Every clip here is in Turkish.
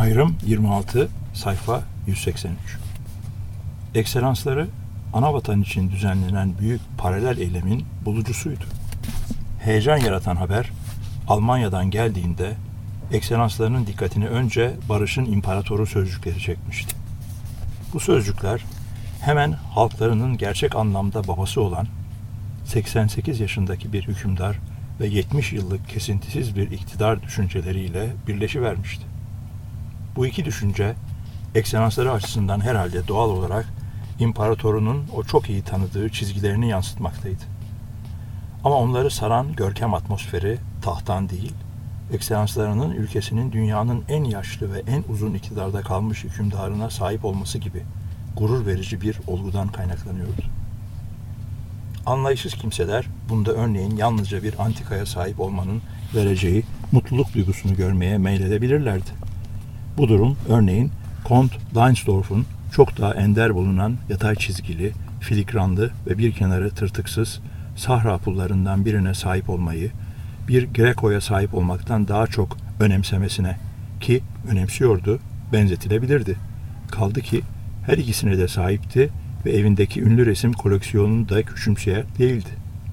Ayrım 26, sayfa 183. Ekselansları, anavatan için düzenlenen büyük paralel eylemin bulucusuydu. Heyecan yaratan haber, Almanya'dan geldiğinde ekselanslarının dikkatini önce barışın imparatoru sözcükleri çekmişti. Bu sözcükler hemen halklarının gerçek anlamda babası olan 88 yaşındaki bir hükümdar ve 70 yıllık kesintisiz bir iktidar düşünceleriyle birleşivermişti. Bu iki düşünce, ekselansları açısından herhalde doğal olarak imparatorunun o çok iyi tanıdığı çizgilerini yansıtmaktaydı. Ama onları saran görkem atmosferi tahttan değil, ekselanslarının ülkesinin dünyanın en yaşlı ve en uzun iktidarda kalmış hükümdarına sahip olması gibi gurur verici bir olgudan kaynaklanıyordu. Anlayışsız kimseler bunda örneğin yalnızca bir antikaya sahip olmanın vereceği mutluluk duygusunu görmeye meyledebilirlerdi. Bu durum örneğin Kont Leinsdorf'un çok daha ender bulunan yatay çizgili, filigranlı ve bir kenarı tırtıksız Sahra pullarından birine sahip olmayı bir Greco'ya sahip olmaktan daha çok önemsemesine, ki önemsiyordu, benzetilebilirdi. Kaldı ki her ikisine de sahipti ve evindeki ünlü resim koleksiyonunu da küçümseyen değildi.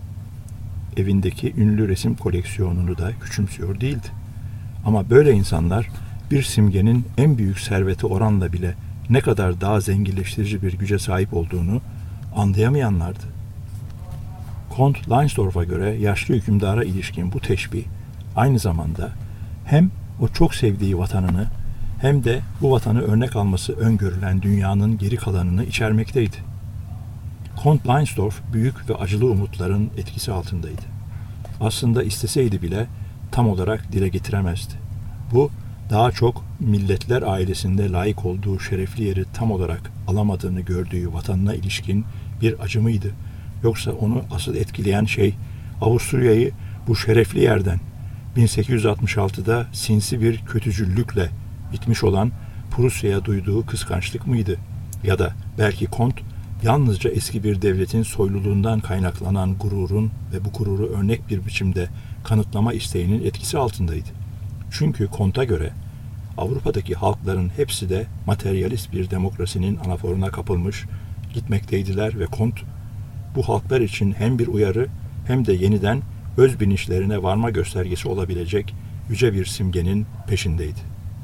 Küçümsüyor değildi. Ama böyle insanlar bir simgenin en büyük serveti oranla bile ne kadar daha zenginleştirici bir güce sahip olduğunu anlayamayanlardı. Kont Leinsdorf'a göre yaşlı hükümdara ilişkin bu teşbih aynı zamanda hem o çok sevdiği vatanını hem de bu vatanı örnek alması öngörülen dünyanın geri kalanını içermekteydi. Kont Leinsdorf büyük ve acılı umutların etkisi altındaydı. Aslında isteseydi bile tam olarak dile getiremezdi. Bu daha çok milletler ailesinde layık olduğu şerefli yeri tam olarak alamadığını gördüğü vatanına ilişkin bir acı mıydı? Yoksa onu asıl etkileyen şey Avusturya'yı bu şerefli yerden 1866'da sinsi bir kötücüllükle itmiş olan Prusya'ya duyduğu kıskançlık mıydı? Ya da belki Kont yalnızca eski bir devletin soyluluğundan kaynaklanan gururun ve bu gururu örnek bir biçimde kanıtlama isteğinin etkisi altındaydı. Çünkü Kont'a göre Avrupa'daki halkların hepsi de materyalist bir demokrasinin anaforuna kapılmış gitmekteydiler ve Kont bu halklar için hem bir uyarı hem de yeniden öz bilinçlerine varma göstergesi olabilecek yüce bir simgenin peşindeydi.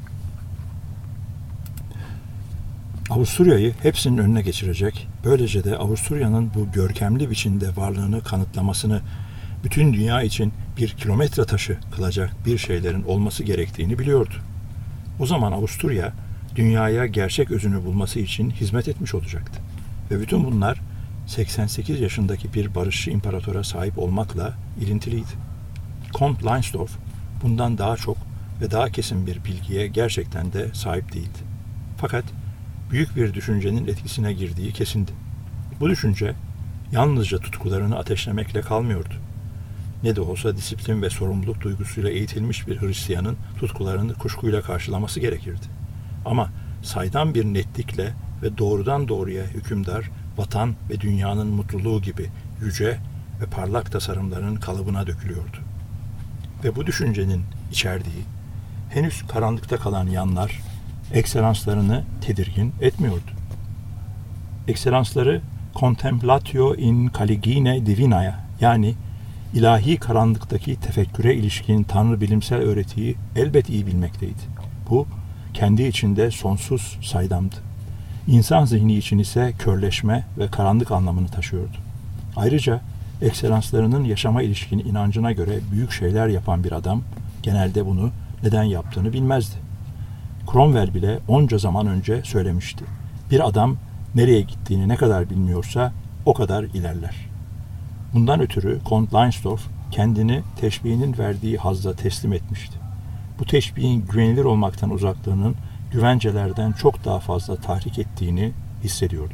Avusturya'yı hepsinin önüne geçirecek, böylece de Avusturya'nın bu görkemli biçimde varlığını kanıtlamasını bütün dünya için bir kilometre taşı kılacak bir şeylerin olması gerektiğini biliyordu. O zaman Avusturya, dünyaya gerçek özünü bulması için hizmet etmiş olacaktı. Ve bütün bunlar 88 yaşındaki bir barışçı imparatora sahip olmakla ilintiliydi. Kont Leinsdorf bundan daha çok ve daha kesin bir bilgiye gerçekten de sahip değildi. Fakat büyük bir düşüncenin etkisine girdiği kesindi. Bu düşünce yalnızca tutkularını ateşlemekle kalmıyordu. Ne de olsa disiplin ve sorumluluk duygusuyla eğitilmiş bir Hristiyanın tutkularını kuşkuyla karşılaması gerekirdi. Ama saydam bir netlikle ve doğrudan doğruya hükümdar, vatan ve dünyanın mutluluğu gibi yüce ve parlak tasarımların kalıbına dökülüyordu. Ve bu düşüncenin içerdiği, henüz karanlıkta kalan yanlar, ekselanslarını tedirgin etmiyordu. Ekselansları contemplatio in caligine divinaya, yani ilahi karanlıktaki tefekküre ilişkin tanrı bilimsel öğretiyi elbet iyi bilmekteydi. Bu kendi içinde sonsuz saydamdı. İnsan zihni için ise körleşme ve karanlık anlamını taşıyordu. Ayrıca ekselanslarının yaşama ilişkin inancına göre büyük şeyler yapan bir adam genelde bunu neden yaptığını bilmezdi. Cromwell bile onca zaman önce söylemişti. Bir adam nereye gittiğini ne kadar bilmiyorsa o kadar ilerler. Bundan ötürü Kont Leinsdorf kendini teşbihinin verdiği hazza teslim etmişti. Bu teşbihin güvenilir olmaktan uzaklığının güvencelerden çok daha fazla tahrik ettiğini hissediyordu.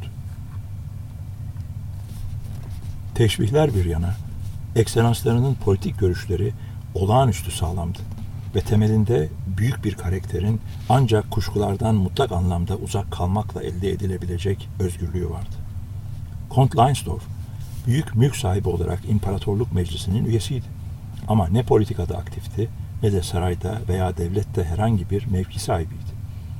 Teşbihler bir yana, ekselanslarının politik görüşleri olağanüstü sağlamdı ve temelinde büyük bir karakterin ancak kuşkulardan mutlak anlamda uzak kalmakla elde edilebilecek özgürlüğü vardı. Kont Leinsdorf, büyük mülk sahibi olarak İmparatorluk Meclisi'nin üyesiydi. Ama ne politikada aktifti ne de sarayda veya devlette herhangi bir mevki sahibiydi.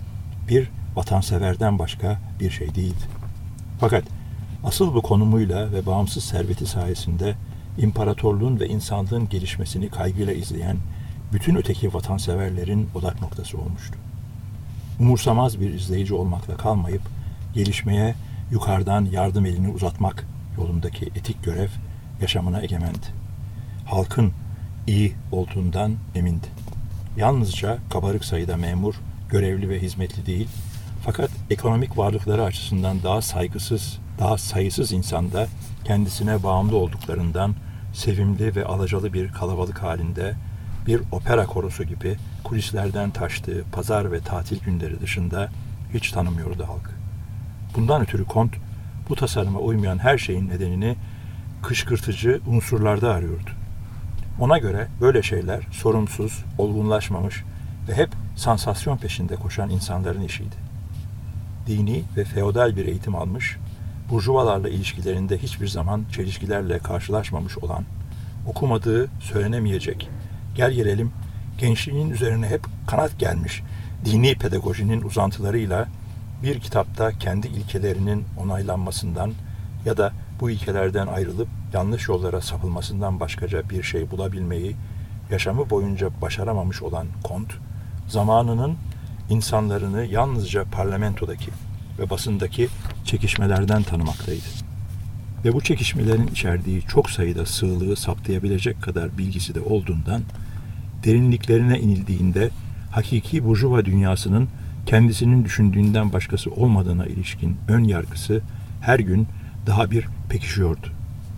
bir vatanseverden başka bir şey değildi. Fakat asıl bu konumuyla ve bağımsız serveti sayesinde imparatorluğun ve insanlığın gelişmesini kaygıyla izleyen bütün öteki vatanseverlerin odak noktası olmuştu. Umursamaz bir izleyici olmakla kalmayıp gelişmeye yukarıdan yardım elini uzatmak yolundaki etik görev yaşamına egemendi. Halkın iyi olduğundan emindi. Yalnızca kabarık sayıda memur, görevli ve hizmetli değil, fakat ekonomik varlıkları açısından daha sayısız insanda kendisine bağımlı olduklarından sevimli ve alacalı bir kalabalık halinde bir opera korosu gibi kulislerden taştığı pazar ve tatil günleri dışında hiç tanımıyordu halk. Bundan ötürü Kont bu tasarıma uymayan her şeyin nedenini kışkırtıcı unsurlarda arıyordu. Ona göre böyle şeyler sorumsuz, olgunlaşmamış ve hep sansasyon peşinde koşan insanların işiydi. Dini ve feodal bir eğitim almış, burjuvalarla ilişkilerinde hiçbir zaman çelişkilerle karşılaşmamış olan, okumadığı söylenemeyecek, gel gelelim gençliğinin üzerine hep kanat gelmiş dini pedagojinin uzantılarıyla bir kitapta kendi ilkelerinin onaylanmasından ya da bu ilkelerden ayrılıp yanlış yollara sapılmasından başkaca bir şey bulabilmeyi yaşamı boyunca başaramamış olan Kont, zamanının insanlarını yalnızca parlamentodaki ve basındaki çekişmelerden tanımaktaydı. Ve bu çekişmelerin içerdiği çok sayıda sığlığı saptayabilecek kadar bilgisi de olduğundan, derinliklerine inildiğinde hakiki burjuva dünyasının kendisinin düşündüğünden başkası olmadığına ilişkin ön yargısı her gün daha bir pekişiyordu.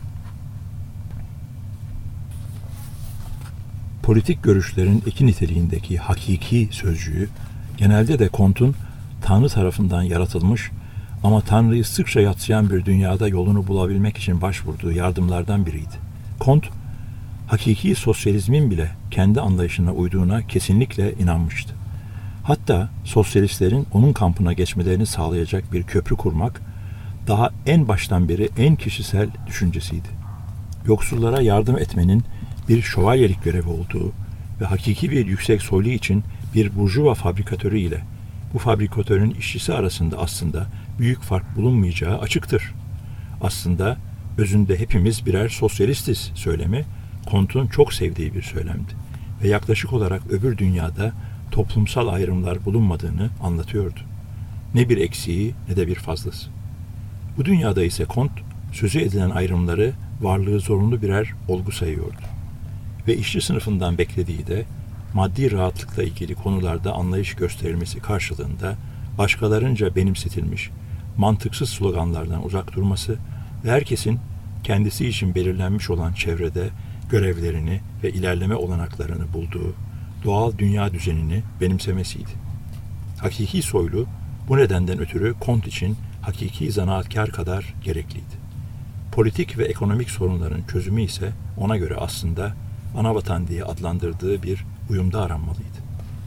Politik görüşlerin eki niteliğindeki hakiki sözcüğü genelde de Kont'un Tanrı tarafından yaratılmış ama Tanrı'yı sıkça yadsıyan bir dünyada yolunu bulabilmek için başvurduğu yardımlardan biriydi. Kont, hakiki sosyalizmin bile kendi anlayışına uyduğuna kesinlikle inanmıştı. Hatta sosyalistlerin onun kampına geçmelerini sağlayacak bir köprü kurmak daha en baştan beri en kişisel düşüncesiydi. Yoksullara yardım etmenin bir şövalyelik görevi olduğu ve hakiki bir yüksek soylu için bir burjuva fabrikatörü ile bu fabrikatörün işçisi arasında aslında büyük fark bulunmayacağı açıktır. Aslında özünde hepimiz birer sosyalistiz söylemi Kont'un çok sevdiği bir söylemdi ve yaklaşık olarak öbür dünyada toplumsal ayrımlar bulunmadığını anlatıyordu. Ne bir eksiği ne de bir fazlası. Bu dünyada ise Kont sözü edilen ayrımları varlığı zorunlu birer olgu sayıyordu. Ve işçi sınıfından beklediği de maddi rahatlıkla ilgili konularda anlayış gösterilmesi karşılığında başkalarınca benimsetilmiş mantıksız sloganlardan uzak durması ve herkesin kendisi için belirlenmiş olan çevrede görevlerini ve ilerleme olanaklarını bulduğu doğal dünya düzenini benimsemesiydi. Hakiki soylu bu nedenden ötürü Kont için hakiki zanaatkar kadar gerekliydi. Politik ve ekonomik sorunların çözümü ise ona göre aslında anavatan diye adlandırdığı bir uyumda aranmalıydı.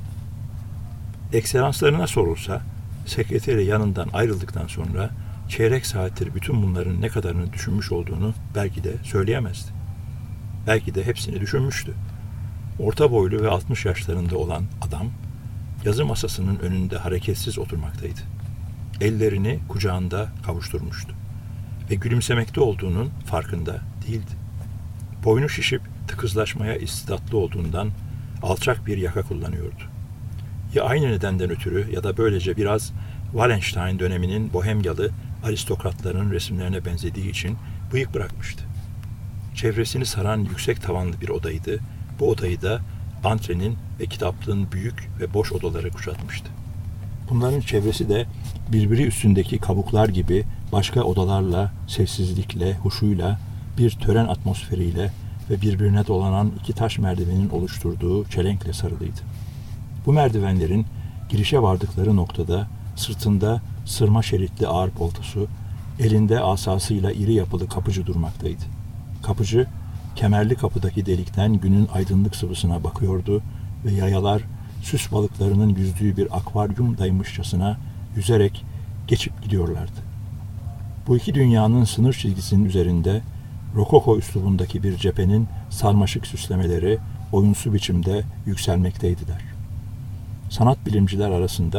Ekselanslarına sorulsa, sekreteri yanından ayrıldıktan sonra çeyrek saattir bütün bunların ne kadarını düşünmüş olduğunu belki de söyleyemezdi. Belki de hepsini düşünmüştü. Orta boylu ve 60 yaşlarında olan adam, yazı masasının önünde hareketsiz oturmaktaydı. Ellerini kucağında kavuşturmuştu ve gülümsemekte olduğunun farkında değildi. Boynu şişip tıkızlaşmaya istidatlı olduğundan alçak bir yaka kullanıyordu. Ya aynı nedenden ötürü ya da böylece biraz Wallenstein döneminin bohemyalı aristokratların resimlerine benzediği için bıyık bırakmıştı. Çevresini saran yüksek tavanlı bir odaydı. Bu odayı da antrenin ve kitaplığın büyük ve boş odaları kuşatmıştı. Bunların çevresi de birbiri üstündeki kabuklar gibi başka odalarla, sessizlikle, huşuyla, bir tören atmosferiyle ve birbirine dolanan iki taş merdivenin oluşturduğu çelenkle sarılıydı. Bu merdivenlerin girişe vardıkları noktada sırtında sırma şeritli ağır poltosu, elinde asasıyla iri yapılı kapıcı durmaktaydı. Kapıcı, kemerli kapıdaki delikten günün aydınlık sıvısına bakıyordu ve yayalar süs balıklarının yüzdüğü bir akvaryumdaymışçasına yüzerek geçip gidiyorlardı. Bu iki dünyanın sınır çizgisinin üzerinde rokoko üslubundaki bir cephenin sarmaşık süslemeleri oyunsu biçimde yükselmekteydiler. Sanat bilimciler arasında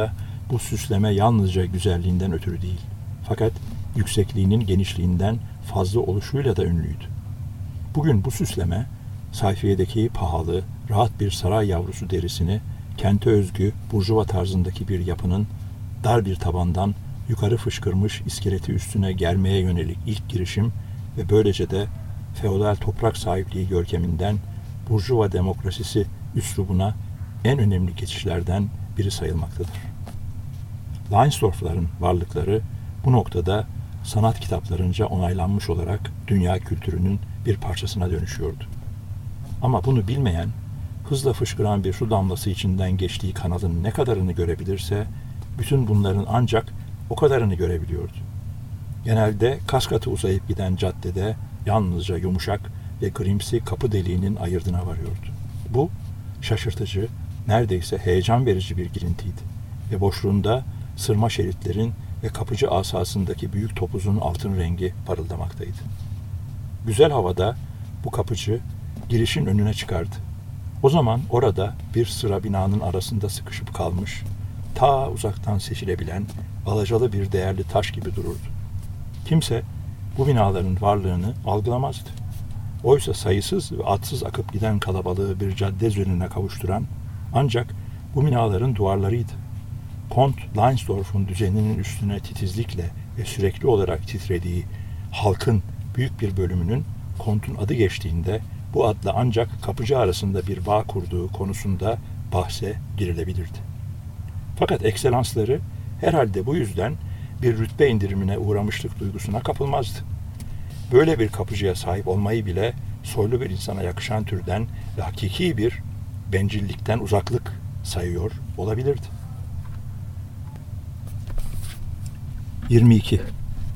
Bu süsleme yalnızca güzelliğinden ötürü değil, fakat yüksekliğinin genişliğinden fazla oluşuyla da ünlüydü. Bugün bu süsleme, sayfiyedeki pahalı, rahat bir saray yavrusu derisini kente özgü burjuva tarzındaki bir yapının dar bir tabandan yukarı fışkırmış iskeleti üstüne germeye yönelik ilk girişim ve böylece de feodal toprak sahipliği görkeminden burjuva demokrasisi üslubuna en önemli geçişlerden biri sayılmaktadır. Leinsdorf'ların varlıkları bu noktada sanat kitaplarınca onaylanmış olarak dünya kültürünün bir parçasına dönüşüyordu. Ama bunu bilmeyen, hızla fışkıran bir su damlası içinden geçtiği kanalın ne kadarını görebilirse, bütün bunların ancak o kadarını görebiliyordu. Genelde kas katı uzayıp giden caddede yalnızca yumuşak ve grimsi kapı deliğinin ayırdına varıyordu. Bu, şaşırtıcı, neredeyse heyecan verici bir girintiydi ve boşluğunda sırma şeritlerin ve kapıcı asasındaki büyük topuzun altın rengi parıldamaktaydı. Güzel havada bu kapıcı girişin önüne çıkardı. O zaman orada bir sıra binanın arasında sıkışıp kalmış, ta uzaktan seçilebilen alacalı bir değerli taş gibi dururdu. Kimse bu binaların varlığını algılamazdı. Oysa sayısız ve adsız akıp giden kalabalığı bir cadde üzerine kavuşturan ancak bu binaların duvarlarıydı. Kont Leinsdorf'un düzeninin üstüne titizlikle ve sürekli olarak titrediği halkın büyük bir bölümünün Kont'un adı geçtiğinde bu adla ancak kapıcı arasında bir bağ kurduğu konusunda bahse girilebilirdi. Fakat ekselansları herhalde bu yüzden bir rütbe indirimine uğramışlık duygusuna kapılmazdı. Böyle bir kapıcıya sahip olmayı bile soylu bir insana yakışan türden ve hakiki bir bencillikten uzaklık sayıyor olabilirdi. 22.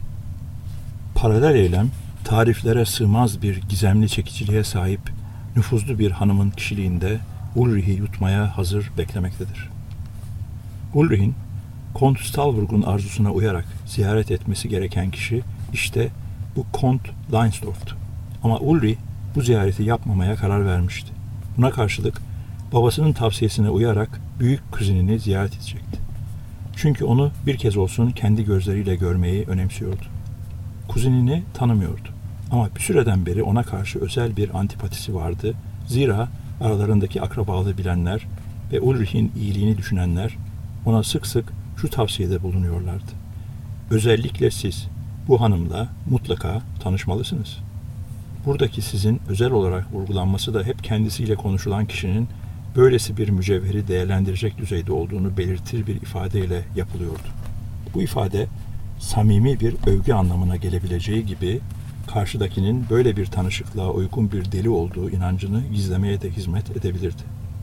Paralel eylem, tariflere sığmaz bir gizemli çekiciliğe sahip nüfuzlu bir hanımın kişiliğinde Ulrich'i yutmaya hazır beklemektedir. Ulrich'in Kont Stalburg'un arzusuna uyarak ziyaret etmesi gereken kişi işte bu Kont Leinsdorf'tu. Ama Ulrich bu ziyareti yapmamaya karar vermişti. Buna karşılık babasının tavsiyesine uyarak büyük kuzenini ziyaret edecekti. Çünkü onu bir kez olsun kendi gözleriyle görmeyi önemsiyordu. Kuzenini tanımıyordu. Ama bir süreden beri ona karşı özel bir antipatisi vardı. Zira aralarındaki akrabalığı bilenler ve Ulrich'in iyiliğini düşünenler ona sık sık şu tavsiyede bulunuyorlardı. Özellikle siz bu hanımla mutlaka tanışmalısınız. Buradaki sizin özel olarak vurgulanması da hep kendisiyle konuşulan kişinin böylesi bir mücevheri değerlendirecek düzeyde olduğunu belirtir bir ifadeyle yapılıyordu. Bu ifade samimi bir övgü anlamına gelebileceği gibi karşıdakinin böyle bir tanışıklığa uygun bir deli olduğu inancını gizlemeye de hizmet edebilirdi.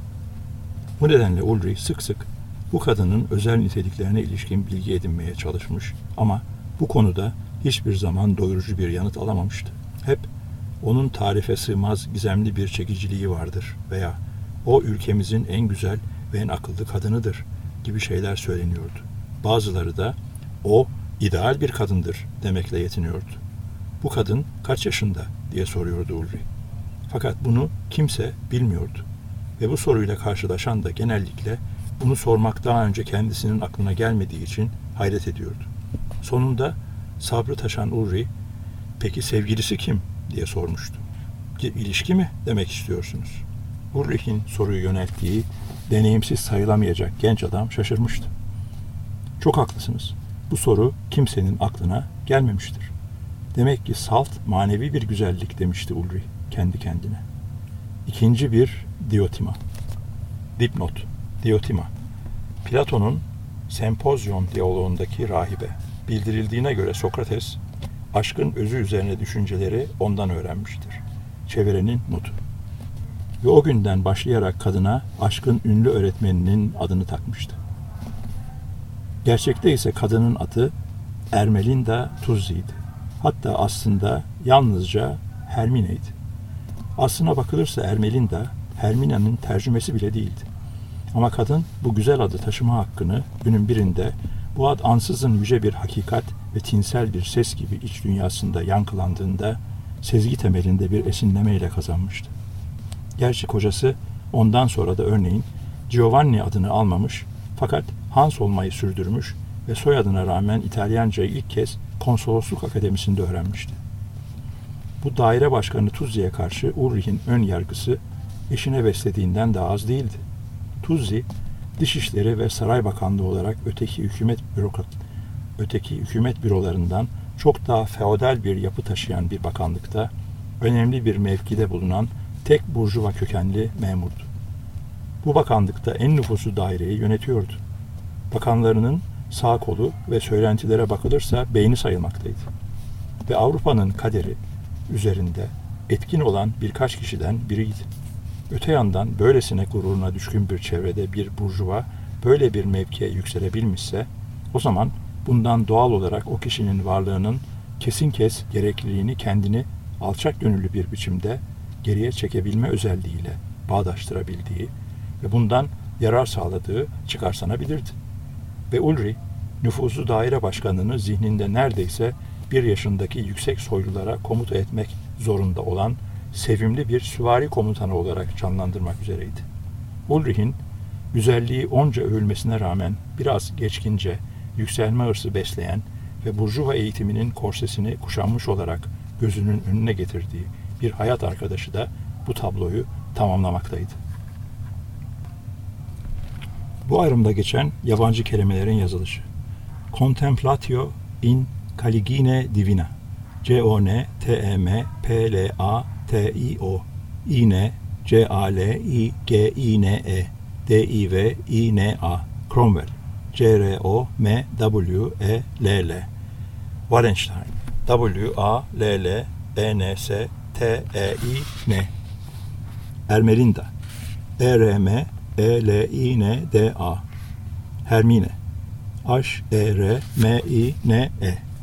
Bu nedenle Ulrich sık sık bu kadının özel niteliklerine ilişkin bilgi edinmeye çalışmış ama bu konuda hiçbir zaman doyurucu bir yanıt alamamıştı. Hep onun tarife sığmaz gizemli bir çekiciliği vardır veya o ülkemizin en güzel ve en akıllı kadınıdır gibi şeyler söyleniyordu. Bazıları da o ideal bir kadındır demekle yetiniyordu. Bu kadın kaç yaşında diye soruyordu Ulrich. Fakat bunu kimse bilmiyordu. Ve bu soruyla karşılaşan da genellikle bunu sormak daha önce kendisinin aklına gelmediği için hayret ediyordu. Sonunda sabrı taşan Ulrich, "Peki sevgilisi kim?" diye sormuştu. "İlişki mi demek istiyorsunuz?" Ulrich'in soruyu yönelttiği deneyimsiz sayılamayacak genç adam şaşırmıştı. "Çok haklısınız. Bu soru kimsenin aklına gelmemiştir. Demek ki salt manevi bir güzellik," demişti Ulrich kendi kendine. İkinci bir Diotima. Dipnot. Diotima. Platon'un Sempozyon diyaloğundaki rahibe. Bildirildiğine göre Sokrates, aşkın özü üzerine düşünceleri ondan öğrenmiştir. Çevirenin notu. Ve o günden başlayarak kadına aşkın ünlü öğretmeninin adını takmıştı. Gerçekte ise kadının adı Ermelinda Tuzzi'ydi. Hatta aslında yalnızca Hermine'ydi. Aslına bakılırsa Ermelinda, Hermina'nın tercümesi bile değildi. Ama kadın bu güzel adı taşıma hakkını günün birinde bu ad ansızın yüce bir hakikat ve tinsel bir ses gibi iç dünyasında yankılandığında sezgi temelinde bir esinlemeyle kazanmıştı. Gerçi kocası ondan sonra da örneğin Giovanni adını almamış fakat Hans olmayı sürdürmüş ve soyadına rağmen İtalyancayı ilk kez konsolosluk akademisinde öğrenmişti. Bu daire başkanı Tuzzi'ye karşı Ulrich'in ön yargısı eşine beslediğinden daha az değildi. Tuzzi, Dışişleri ve Saray Bakanlığı olarak öteki hükümet bürolarından çok daha feodal bir yapı taşıyan bir bakanlıkta, önemli bir mevkide bulunan tek burjuva kökenli memurdu. Bu bakanlıkta en nüfuzlu daireyi yönetiyordu. Bakanlarının sağ kolu ve söylentilere bakılırsa beyni sayılmaktaydı. Ve Avrupa'nın kaderi üzerinde etkin olan birkaç kişiden biriydi. Öte yandan böylesine gururuna düşkün bir çevrede bir burjuva böyle bir mevkiye yükselebilmişse, o zaman bundan doğal olarak o kişinin varlığının kesin gerekliliğini kendini alçak gönüllü bir biçimde geriye çekebilme özelliğiyle bağdaştırabildiği ve bundan yarar sağladığı çıkarsanabilirdi. Ve Ulrich, nüfuzlu daire başkanını zihninde neredeyse 1 yaşındaki yüksek soylulara komuta etmek zorunda olan sevimli bir süvari komutanı olarak canlandırmak üzereydi. Ulrich'in güzelliği onca övülmesine rağmen biraz geçkince yükselme hırsı besleyen ve burjuva eğitiminin korsesini kuşanmış olarak gözünün önüne getirdiği bir hayat arkadaşı da bu tabloyu tamamlamaktaydı. Bu ayrımda geçen yabancı kelimelerin yazılışı. Contemplatio in caligine divina. C-O-N-T-E-M-P-L-A-T-I-O İne C-A-L-I-G-I-N-E D-I-V-I-N-A Cromwell C-R-O-M-W-E-L-L Wallenstein W-A-L-L-E-N-S-T-E-I-N Ermelinda E-R-M-E-L-I-N-D-A Hermine H-E-R-M-I-N-E